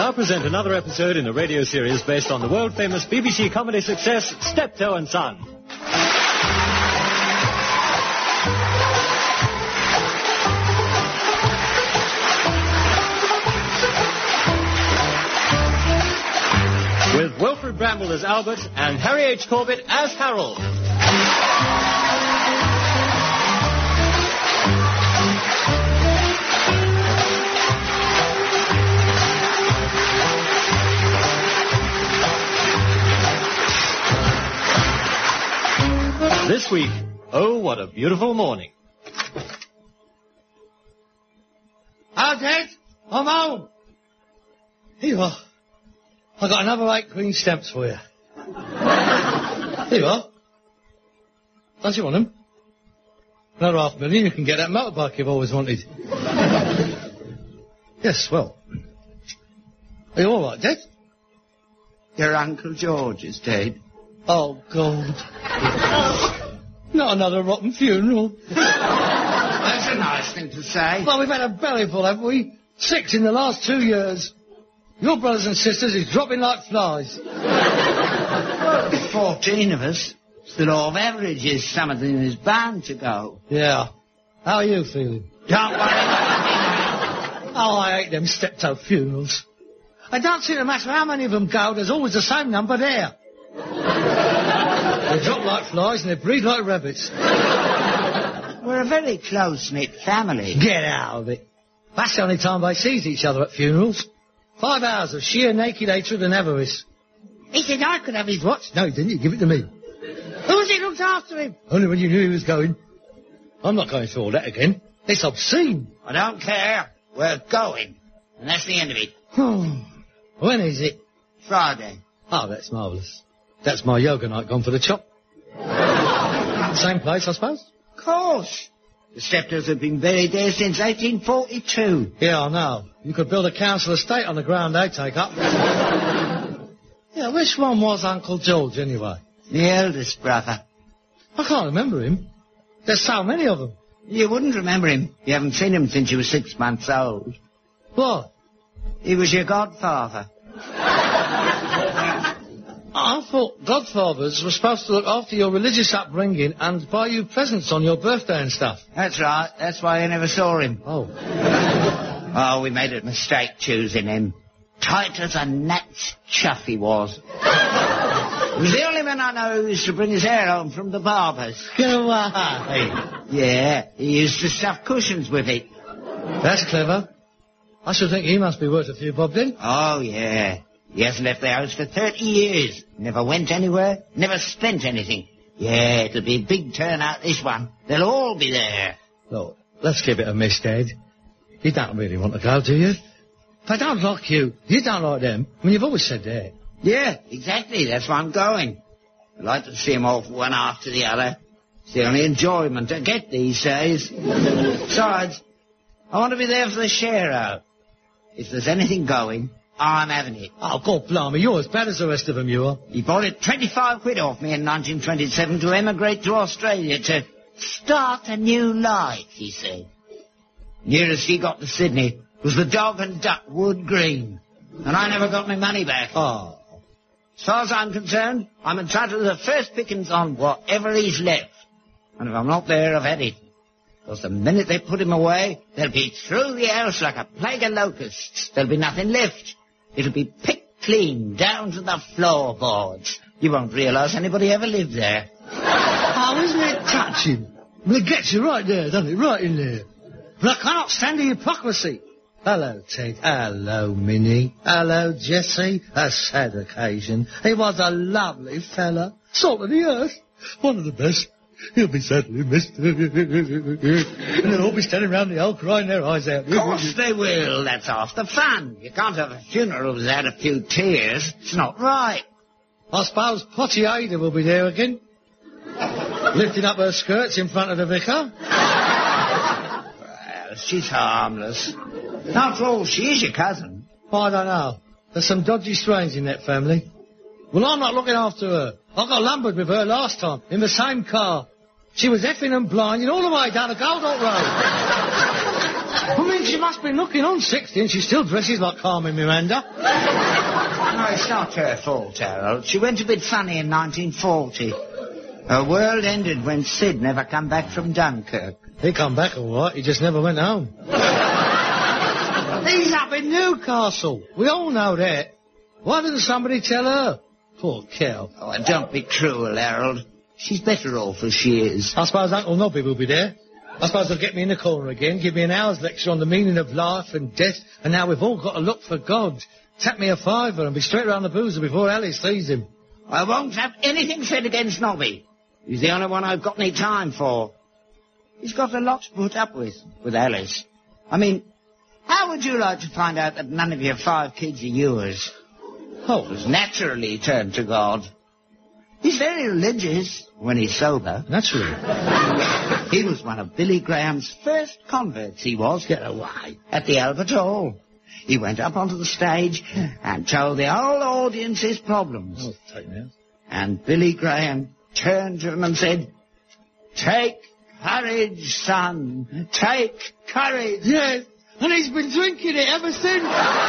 now present another episode in a radio series based on the world-famous BBC comedy success, Steptoe and Son. With Wilfred Bramble as Albert and Harry H. Corbett as Harold. This week, oh, what a beautiful morning. Hello, Dad. I'm home. Here you are. I got another 8 green stamps for you. Here you are. Don't you want them? Another $500,000, you can get that motorbike you've always wanted. Yes, well. Are you all right, Dad? Your Uncle George is dead. Oh, God. Not another rotten funeral. That's a nice thing to say. Well, we've had a bellyful, haven't we? 6 in the last 2 years. Your brothers and sisters is dropping like flies. 14 of us. It's the law of averages. Something is bound to go. Yeah. How are you feeling? Don't worry about me. Oh, I hate them steptoe funerals. It don't seem to matter how many of them go, there's always the same number there. They drop like flies and they breed like rabbits. We're a very close-knit family. Get out of it. That's the only time they sees each other at funerals. 5 hours of sheer naked hatred and avarice. He said I could have his watch. No, he didn't. You give it to me. Who was it looked after him? Only when you knew he was going. I'm not going through all that again. It's obscene. I don't care. We're going. And that's the end of it. When is it? Friday. Oh, that's marvellous. That's my yoga night gone for the chop. Same place, I suppose? Of course. The Steptoes have been buried there since 1842. Yeah, I know. You could build a council estate on the ground they take up. Yeah, which one was Uncle George, anyway? The eldest brother. I can't remember him. There's so many of them. You wouldn't remember him. You haven't seen him since you were 6 months old. What? He was your godfather. I thought godfathers were supposed to look after your religious upbringing and buy you presents on your birthday and stuff. That's right. That's why I never saw him. Oh. Oh, we made a mistake choosing him. Tight as a gnat's chuff he was. He was the only man I know who used to bring his hair home from the barber's. Get away. Yeah, he used to stuff cushions with it. That's clever. I should think he must be worth a few bob then. Oh, yeah. He hasn't left the house for 30 years. Never went anywhere, never spent anything. Yeah, it'll be a big turnout, this one. They'll all be there. Look, let's give it a miss, Dad. You don't really want to go, do you? They don't like you. You don't like them. I mean, you've always said that. Yeah, exactly. That's why I'm going. I'd like to see them off one after the other. It's the only enjoyment I get these days. Besides, I want to be there for the share-out. If there's anything going, I'm having it. Oh, God blimey, you're as bad as the rest of them, you are. He borrowed 25 quid off me in 1927 to emigrate to Australia to start a new life, he said. Nearest he got to Sydney was the Dog and Duck Wood Green, and I never got my money back. Oh. As far as I'm concerned, I'm entitled to the first pickings on whatever he's left. And if I'm not there, I've had it. Because the minute they put him away, they'll be through the house like a plague of locusts. There'll be nothing left. It'll be picked clean down to the floorboards. You won't realise anybody ever lived there. Oh, isn't it touching? Well, it gets you right there, doesn't it? Right in there. But I cannot stand the hypocrisy. Hello, Ted. Hello, Minnie. Hello, Jessie. A sad occasion. He was a lovely fella. Salt of the earth. One of the best. He'll be sadly missed. And they'll all be standing round the hole crying their eyes out. Of course they will. That's half the fun. You can't have a funeral without a few tears. It's not right. I suppose Potty Ada will be there again. Lifting up her skirts in front of the vicar. Well, she's harmless. After all, she is your cousin. I don't know. There's some dodgy strains in that family. Well, I'm not looking after her. I got lumbered with her last time, in the same car. She was effing and blinding all the way down the Goldhawk Road. I mean, she must be looking on 60 and she still dresses like Carmen Miranda. No, it's not her fault, Harold. She went a bit funny in 1940. Her world ended when Sid never come back from Dunkirk. He come back all right, he just never went home. He's up in Newcastle. We all know that. Why didn't somebody tell her? Poor cow. Oh, don't be cruel, Harold. She's better off as she is. I suppose Uncle Nobby will be there. I suppose they'll get me in the corner again, give me an hour's lecture on the meaning of life and death, and now we've all got to look for God. Tap me a fiver and be straight round the boozer before Alice sees him. I won't have anything said against Nobby. He's the only one I've got any time for. He's got a lot to put up with Alice. I mean, how would you like to find out that none of your 5 kids are yours? Oh, it was naturally turned to God. He's very religious when he's sober. Naturally. He was one of Billy Graham's first converts, he was. Get away. At the Albert Hall. He went up onto the stage and told the whole audience his problems. Oh, take me out. And Billy Graham turned to him and said, "Take courage, son. Take courage." Yes, and he's been drinking it ever since.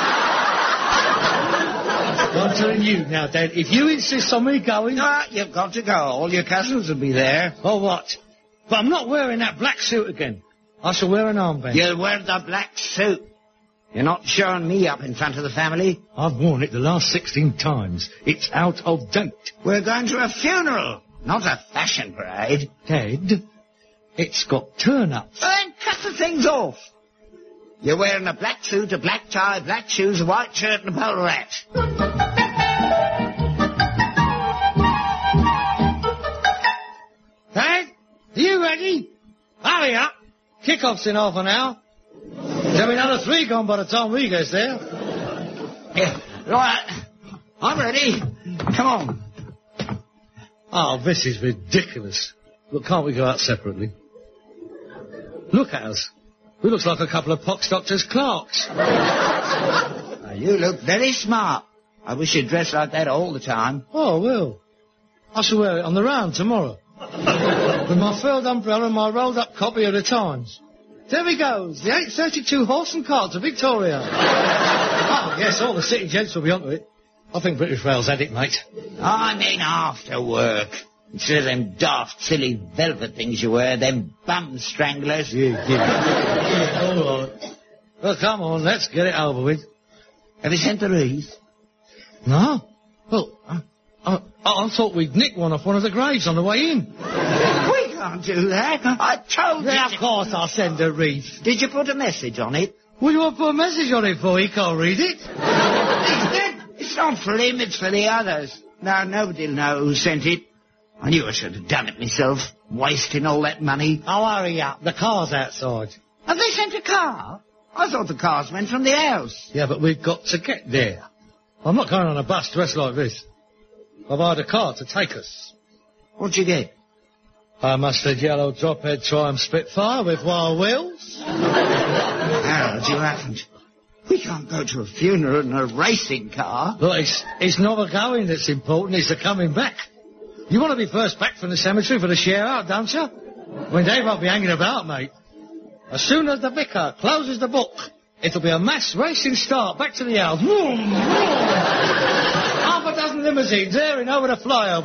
I'm telling you now, Dad, if you insist on me going... No, you've got to go. All your cousins will be there. Oh, what? But I'm not wearing that black suit again. I shall wear an armband. You'll wear the black suit. You're not showing me up in front of the family. I've worn it the last 16 times. It's out of date. We're going to a funeral, not a fashion parade. Dad, it's got turn-ups. Then cut the things off. You're wearing a black suit, a black tie, black shoes, a white shirt and a bowler hat. Dad, are you ready? Hurry up. Kick-off's in half an hour. There'll be another 3 gone by the time we get there. Yeah, right. I'm ready. Come on. Oh, this is ridiculous. Look, can't we go out separately? Look at us. We look like a couple of pox doctors' clerks. Now, you look very smart. I wish you'd dress like that all the time. Oh, I will. I shall wear it on the round tomorrow. With my furled umbrella and my rolled-up copy of the Times. There he goes, the 8:32 horse and cart to Victoria. Oh, yes, all the city gents will be onto it. I think British Rail's had it, mate. I mean after work. Instead of them daft, silly velvet things you wear, them bum stranglers. Yeah, all right. Well, come on, let's get it over with. Have you sent the wreath? No. Well, I thought we'd nick one off one of the graves on the way in. We can't do that. I told you. Yeah, of course I'll send a wreath. Did you put a message on it? What do you want to put a message on it for? He can't read it. It's not for him, it's for the others. No, nobody'll know who sent it. I knew I should have done it myself, wasting all that money. Oh, hurry up. The car's outside. Have they sent a car? I thought the cars went from the house. Yeah, but we've got to get there. I'm not going on a bus dressed like this. I've hired a car to take us. What'd you get? A mustard yellow drop-head Triumph Spitfire with wire wheels. Harold, you haven't. We can't go to a funeral in a racing car. Look, it's not the going that's important, it's the coming back. You want to be first back from the cemetery for the share out, don't you? I mean, they won't be hanging about, mate. As soon as the vicar closes the book, it'll be a mass racing start back to the house. Vroom, vroom. Half a dozen limousines airing over the flyover.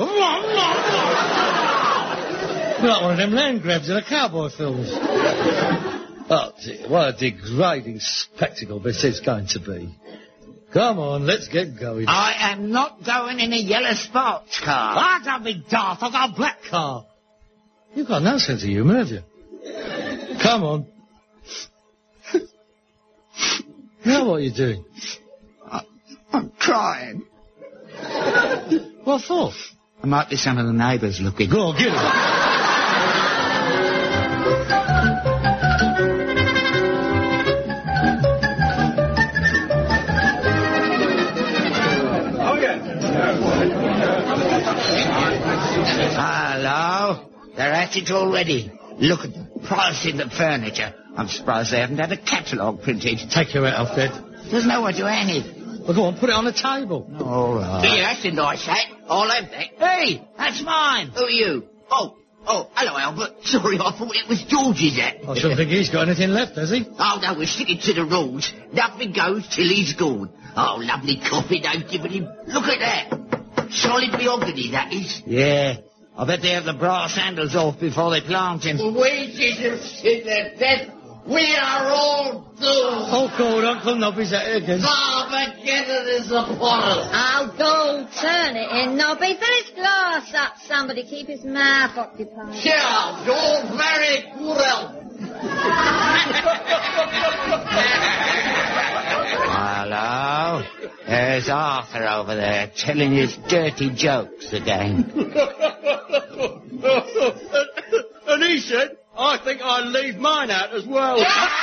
Like one of them land grabs in the cowboy films. Oh, dear, what a degrading spectacle this is going to be. Come on, let's get going. I am not going in a yellow sports car. Ah, don't be daft. I've got a black car. You've got no sense of humour, have you? Come on. Now what are you doing? I'm crying. What for? There might be some of the neighbours looking. Go on, get it. Hello. They're at it already. Look at the price in the furniture. I'm surprised they haven't had a catalogue printed. Take your hat off, Dad. There's nowhere to hang it. Well, go on, put it on the table. All right. Yeah, that's a nice hat. I'll have that. Hey, that's mine. Who are you? Oh, Oh, hello, Albert. Sorry, I thought it was George's hat. I shouldn't think he's got anything left, has he? Oh, no, we're sticking to the rules. Nothing goes till he's gone. Oh, lovely coffee they've given him. Look at that. Solid mahogany, that is. Yeah. I bet they have the brass handles off before they plant him. We didn't see the death. We are all doomed. Oh, God, Uncle Nobby's at it again. Armageddon is upon us. Oh, go turn it in, Nobby. Fill his glass up, somebody. Keep his mouth occupied. Yeah, you're very cruel. Hello. There's Arthur over there telling his dirty jokes again. And he said, I think I'll leave mine out as well.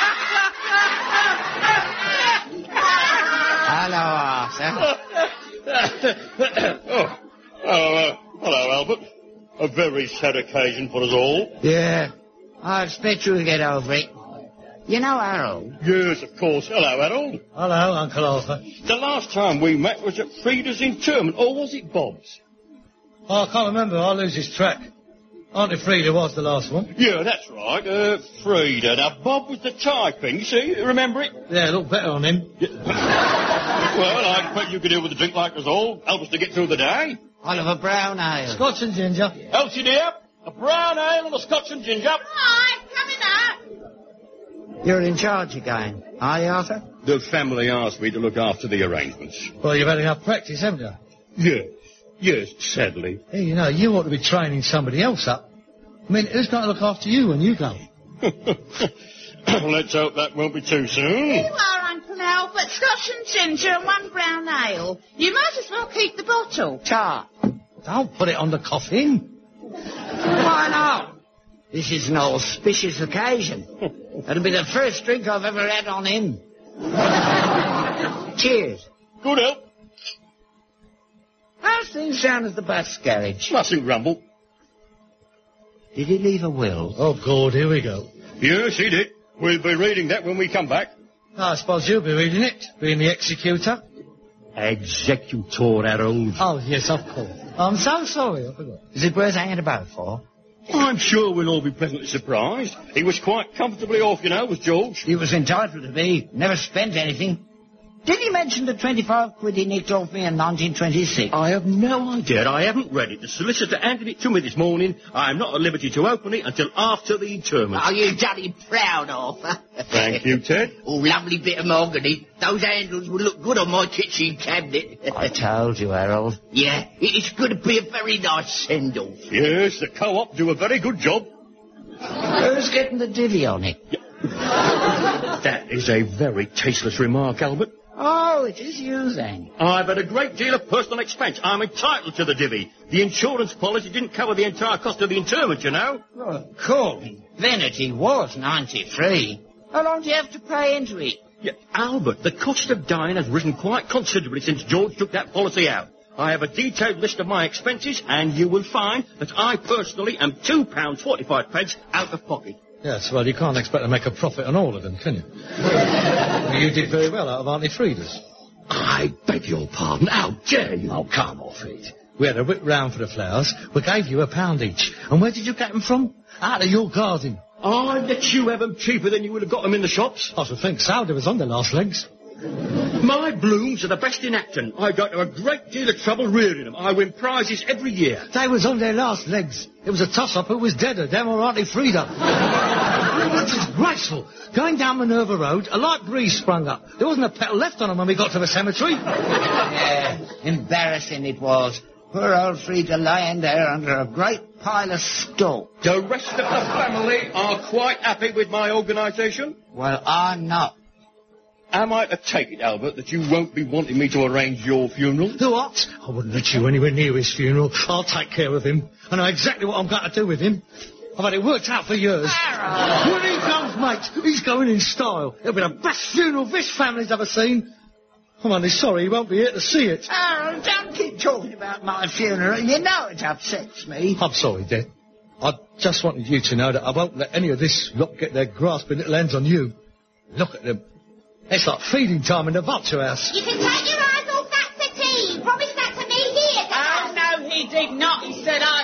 Hello, Arthur. Hello, Albert. A very sad occasion for us all. Yeah, I expect you'll get over it. You know Harold? Yes, of course. Hello, Harold. Hello, Uncle Arthur. The last time we met was at Frida's interment, or was it Bob's? Oh, I can't remember. I lose his track. Auntie Frida was the last one. Yeah, that's right. Frida. Now, Bob was the typing, you see? Remember it? Yeah, look better on him. Well, I expect you could deal with a drink like us all. Help us to get through the day. I'll have a brown ale. Scotch and ginger. Elsie, dear, a brown ale and a Scotch and ginger. Right, coming up. You're in charge again, are you, Arthur? The family asked me to look after the arrangements. Well, you've had enough practice, haven't you? Yes, sadly. Hey, you know, you ought to be training somebody else up. I mean, who's going to look after you when you go? Let's hope that won't be too soon. You are, Uncle Albert. Scotch and ginger and one brown ale. You might as well keep the bottle. Tart. Don't put it on the coffin. Why not? This is an auspicious occasion. It'll be the first drink I've ever had on him. Cheers. Good help. How's things down at the bus garage? Mustn't grumble. Did he leave a will? Oh, God, here we go. Yes, he did. We'll be reading that when we come back. I suppose you'll be reading it, being the executor. Executor, Harold. Oh, yes, of course. I'm so sorry, I forgot. Is it worth hanging about for? I'm sure we'll all be pleasantly surprised. He was quite comfortably off, you know, was George. He was entitled to be. Never spent anything. Did he mention the 25 quid he nicked off me in 1926? I have no idea. I haven't read it. The solicitor handed it to me this morning. I'm not at liberty to open it until after the interment. Oh, you done him proud, Arthur. Thank you, Ted. Oh, lovely bit of mahogany. Those handles would look good on my kitchen cabinet. I told you, Harold. Yeah, it's going to be a very nice send-off. Yes, the co-op do a very good job. Who's getting the divvy on it? That is a very tasteless remark, Albert. Oh, it is you then. I've had a great deal of personal expense. I'm entitled to the divvy. The insurance policy didn't cover the entire cost of the interment, you know. Well, of course. Then it was 93. How long do you have to pay into it? Yeah, Albert, the cost of dying has risen quite considerably since George took that policy out. I have a detailed list of my expenses, and you will find that I personally am £2.45 out of pocket. Yes, well, you can't expect to make a profit on all of them, can you? Well, you did very well out of Auntie Frida's. I beg your pardon. How dare you? Oh, come off it. We had a whip round for the flowers. We gave you £1 each. And where did you get them from? Out of your garden. I'd let you have them cheaper than you would have got them in the shops. I should think so. They was on their last legs. My blooms are the best in Acton. I go to a great deal of trouble rearing them. I win prizes every year. They was on their last legs. It was a toss-up who was deader, them or Auntie Frida. It was disgraceful. Going down Minerva Road, a light breeze sprung up. There wasn't a petal left on them when we got to the cemetery. Yeah, embarrassing it was. Poor old Frida lying there under a great pile of stalk. The rest of the family are quite happy with my organisation. Well, I'm not. Am I to take it, Albert, that you won't be wanting me to arrange your funeral? The what? I wouldn't let you anywhere near his funeral. I'll take care of him. I know exactly what I'm going to do with him. I've had it worked out for years. When he comes, mate, he's going in style. It'll be the best funeral this family's ever seen. I'm only sorry he won't be here to see it. Oh, don't keep talking about my funeral. You know it upsets me. I'm sorry, Dad. I just wanted you to know that I won't let any of this lot get their grasping little hands on you. Look at them. It's like feeding time in the vulture house. You can take your eyes off that settee. He promised that to me here. Oh, no, he did not. He said I could have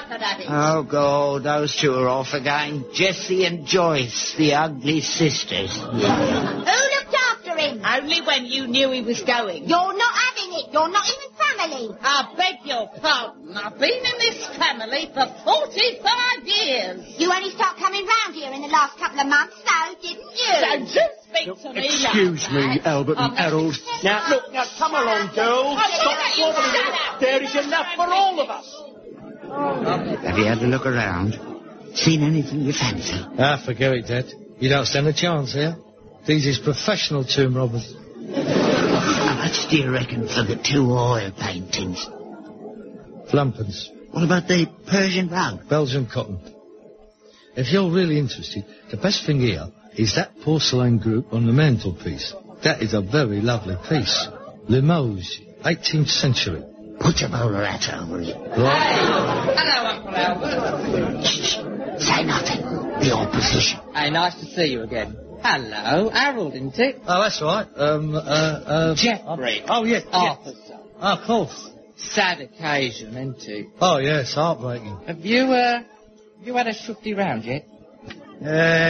Oh, God, those two are off again. Jessie and Joyce, the ugly sisters. Who looked after him? Only when you knew he was going. You're not having it. You're not even family. I beg your pardon. I've been in this family for 45 years. You only start coming round here in the last couple of months, though, didn't you? Don't you speak to me Excuse like me, that. Albert and Harold. Now, look, now, come along, girls. Stop squabbling. There is enough for all of us. Have you had a look around? Seen anything you fancy? Ah, forget it, Dad. You don't stand a chance here. These is professional tomb robbers. How much do you reckon for the 2 oil paintings? Flumpence. What about the Persian rug? Belgian cotton. If you're really interested, the best thing here is that porcelain group on the mantelpiece. That is a very lovely piece. Limoges, 18th century. Put your bowler hat over it. Right. Hello, Uncle Albert. Shh. Say nothing. The opposition. Hey, nice to see you again. Hello, Harold, isn't it? Oh, that's right. Jeffrey. Oh, yes. Arthur's son. Oh, of course. Sad occasion, isn't it? Oh, yes, heartbreaking. Have you had a shufty round yet? No,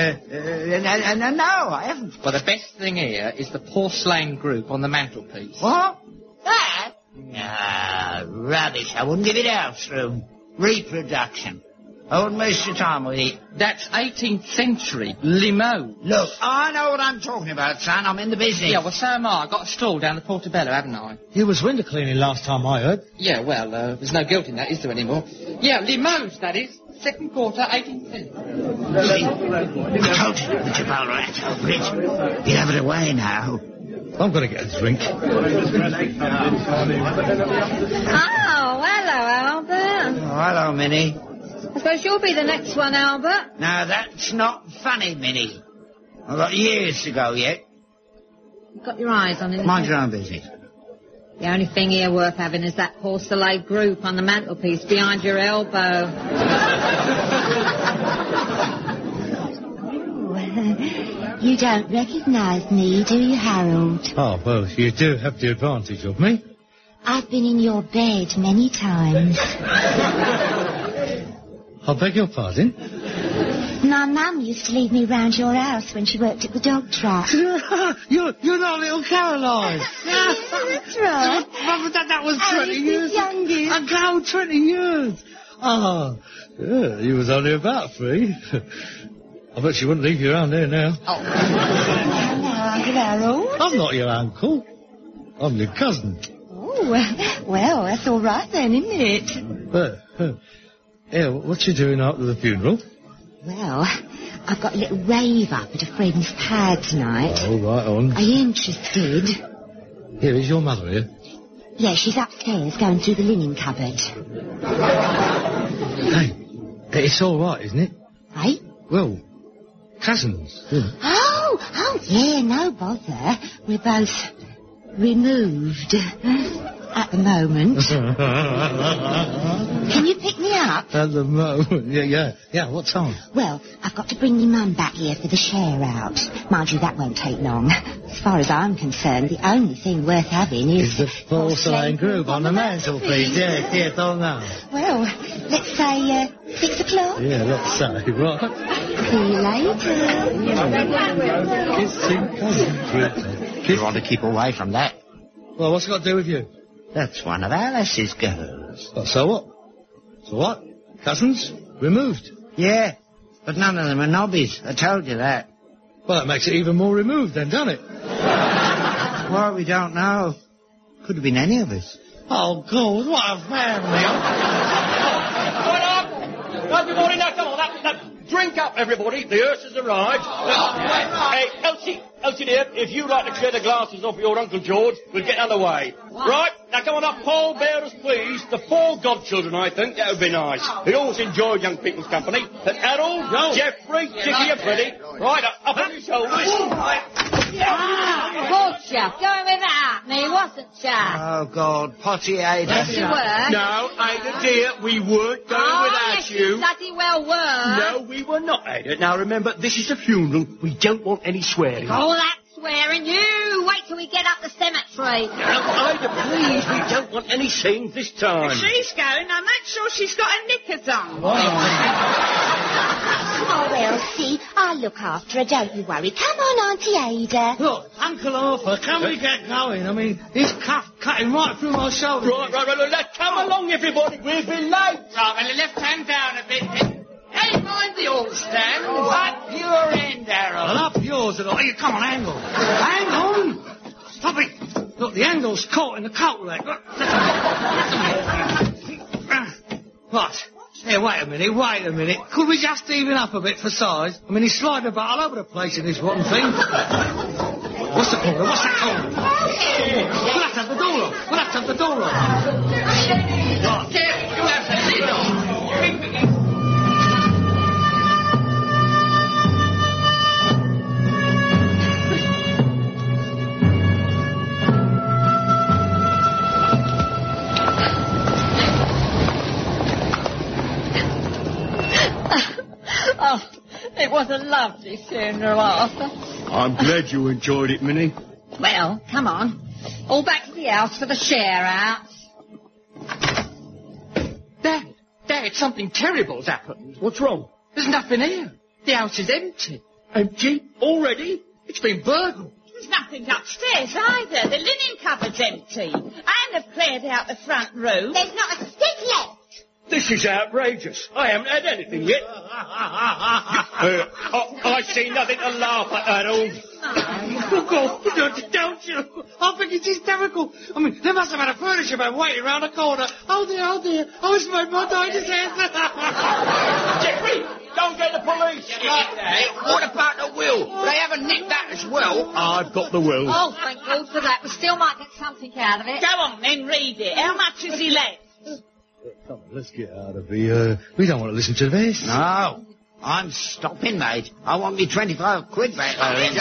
I haven't. Well, the best thing here is the porcelain group on the mantelpiece. What? That? Ah, rubbish. I wouldn't give it house room. Reproduction. I wouldn't waste your time with it. That's 18th century. Limoges. Look, I know what I'm talking about, son. I'm in the business. Yeah, well, so am I. I got a stall down the Portobello, haven't I? You was window cleaning last time I heard. Yeah, well, there's no guilt in that, is there anymore? Yeah, Limoges, that is. Second quarter, 18th century. I told you to put your bowler hat over it. You have it away now. I'm going to get a drink. Oh, hello, Albert. Oh, hello, Minnie. I suppose you'll be the next one, Albert. Now, that's not funny, Minnie. I've got years to go yet. You've got your eyes on it. Mind your own business. The only thing here worth having is that porcelain group on the mantelpiece behind your elbow. You don't recognise me, do you, Harold? Oh, well, you do have the advantage of me. I've been in your bed many times. I beg your pardon? My mum used to lead me round your house when she worked at the dog trap. You're not little Caroline. That's right. Mum, that was 20 Alice's years. youngest. Ago, 20 years. Oh, yeah, you was only about 3. I bet she wouldn't leave you around there now. Hello, Uncle Harold. I'm not your uncle. I'm your cousin. Oh, well, that's all right then, isn't it? Yeah, what you doing after the funeral? Well, I've got a little rave up at a friend's pad tonight. Oh, right on. Are you interested? Here, is your mother here? Yeah, she's upstairs going through the linen cupboard. Hey, it's all right, isn't it? Right? Well, cousins. Yeah. Oh, yeah, no bother. We're both removed at the moment. Can you pick me up? At the moment, yeah, what time? Well, I've got to bring your mum back here for the share out. Mind you, that won't take long. As far as I'm concerned, the only thing worth having is the porcelain group on the mantelpiece. Yes, oh no. Well, let's say 6 o'clock. Yeah, let's say, right. See you later. Kissing cousins. You want to keep away from that? Well, what's it got to do with you? That's one of Alice's girls. Well, so what? So what? Cousins? Removed? Yeah, but none of them are nobbies. I told you that. Well, that makes it even more removed then, doesn't it? Well, we don't know. Could have been any of us. Oh, God, what a family. Everybody, now, come on, that drink up, everybody. The hearse has arrived. Hey, Elsie dear, if you'd like to clear the glasses off your Uncle George, we'll get underway. Right, now come on up, Paul Bearers, please. The 4 godchildren, I think. That would be nice. We always enjoy young people's company. And Harold, Jeffrey, Dickie and Freddie. Right, up on your shoulders. Butcher, going without me, wasn't ya? Oh, God, Potty Ada. Yes, you were. No, Ada dear, we weren't going without yes, you. bloody well were. No, we were not, Ada. Now remember, this is a funeral. We don't want any swearing. All that swearing, you wait till we get up the cemetery. tree. Ida, please, we don't want any scenes this time. If she's going, I'll make sure she's got her knickers on. Oh, well, see, I'll look after her, don't you worry. Come on, Auntie Ada. Look, Uncle Arthur, can we get going? I mean, he's cutting right through my shoulder. Right, let's come along, everybody. We'll be late. Right, well, the left hand down a bit. Hey, mind the all stand. Up your end, Harold. And up yours, and you come on, angle. Hang on. Stop it. Look, the angle's caught in the coat leg. Look. What? Here, wait a minute. Could we just even up a bit for size? I mean, he's sliding about all over the place in this rotten thing. What's that called? We'll have to have the door off. Right. You have the lid on. Oh, it was a lovely funeral, Arthur. I'm glad you enjoyed it, Minnie. Well, come on. All back to the house for the share-out. Dad, something terrible's happened. What's wrong? There's nothing here. The house is empty. Empty? Already? It's been burgled. There's nothing upstairs either. The linen cupboard's empty. And they've cleared out the front room. There's not a stick left. This is outrageous. I haven't had anything yet. I see nothing to laugh at, Harold. Look off, don't you? I think it's hysterical. I mean, they must have had a furniture man waiting round the corner. Oh dear. Oh, it's made my day to death. Jeffrey, don't get the police. What about the will? They haven't nicked that as well. I've got the will. Oh, thank God for that. We still might get something out of it. Go on then, read it. How much has he left? Come on, let's get out of here. We don't want to listen to this. No, I'm stopping, mate. I want me 25 quid back.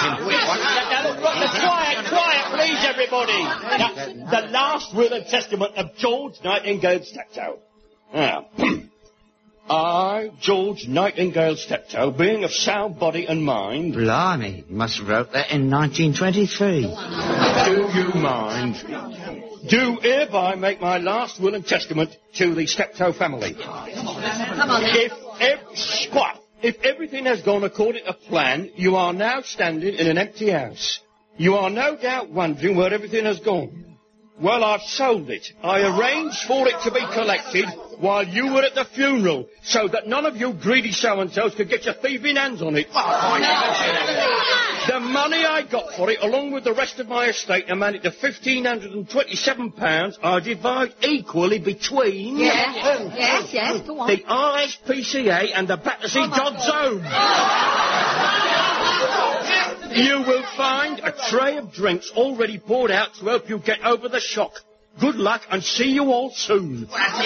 Quiet, please, everybody. Now, the last will and testament of George Nightingale Steptoe. Now, I, George Nightingale Steptoe, being of sound body and mind... Blimey, you must have wrote that in 1923. Do you mind? Do hereby make my last will and testament to the Steptoe family. Come on, then. If everything has gone according to plan, you are now standing in an empty house. You are no doubt wondering where everything has gone. Well, I've sold it. I arranged for it to be collected while you were at the funeral, so that none of you greedy so-and-sos could get your thieving hands on it. The money I got for it, along with the rest of my estate, amounted to £1,527, I divide equally between... Yes, go on. the RSPCA and the Battersea Dodds Home. You will find a tray of drinks already poured out to help you get over the shock. Good luck and see you all soon. Ladies and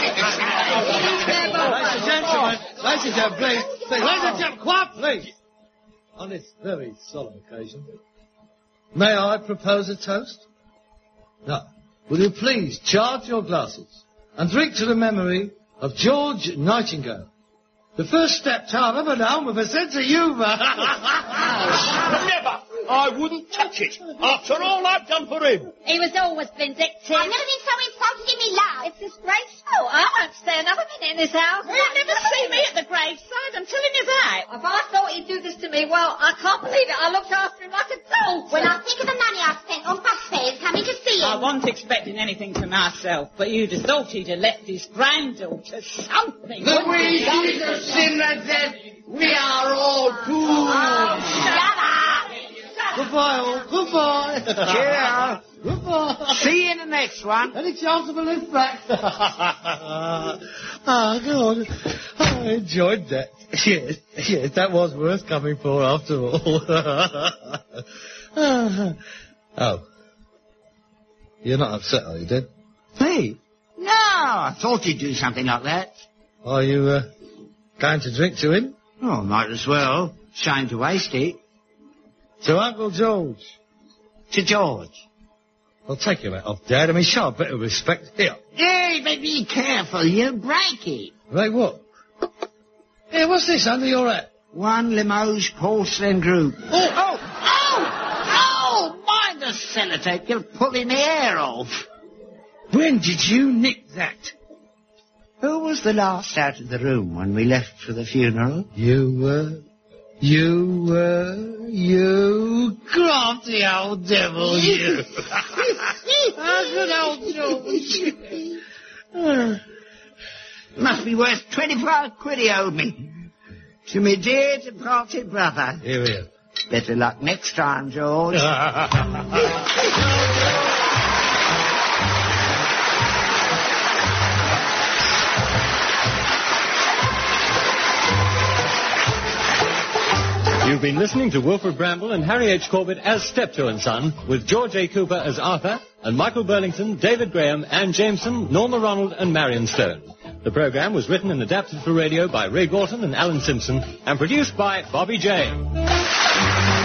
gentlemen, please. Ladies and gentlemen, quiet, please. On this very solemn occasion, may I propose a toast? Now, will you please charge your glasses and drink to the memory of George Nightingale, the first Steptoe I've ever known with a sense of humour. Never! I wouldn't touch it. After all I've done for him. He was always vindictive. I've never been so insulted in my life. It's disgraceful. I won't stay another minute in this house. You'll never see me at the graveside, I'm telling you that. If I thought he'd do this to me, well, I can't believe it. I looked after him like a doll. When I think of the money I spent on bus fares coming to see I him. wasn't expecting anything for myself, but you'd have thought he'd have left his granddaughter something. The way Jesus sinned like that, we are all doomed. Shut up! Goodbye, all. Goodbye. Cheerio. Goodbye. See you in the next one. Any chance of a lift back? Oh, God. I enjoyed that. Yes, that was worth coming for after all. Oh. You're not upset, are you, Dad? Me? No, I thought he'd do something like that. Are you, going to drink to him? Oh, might as well. Shame to waste it. To Uncle George? To George. I'll take your hat off, Dad. I mean, show a bit of respect. Here. Hey, but be careful, you'll break it. Right, what? Hey, what's this under your hat? One Limoges porcelain group. Oh! Mind the a sellotape, you'll pull the hair off. When did you nick that? Who was the last out of the room when we left for the funeral? You were. You crafty old devil, you. Good old George. Must be worth 25 quid he owed me. To me dear departed brother. Here we are. Better luck next time, George. You've been listening to Wilfred Bramble and Harry H. Corbett as Steptoe and Son, with George A. Cooper as Arthur, and Michael Burlington, David Graham, Anne Jameson, Norma Ronald, and Marion Stone. The programme was written and adapted for radio by Ray Gorton and Alan Simpson, and produced by Bobby J.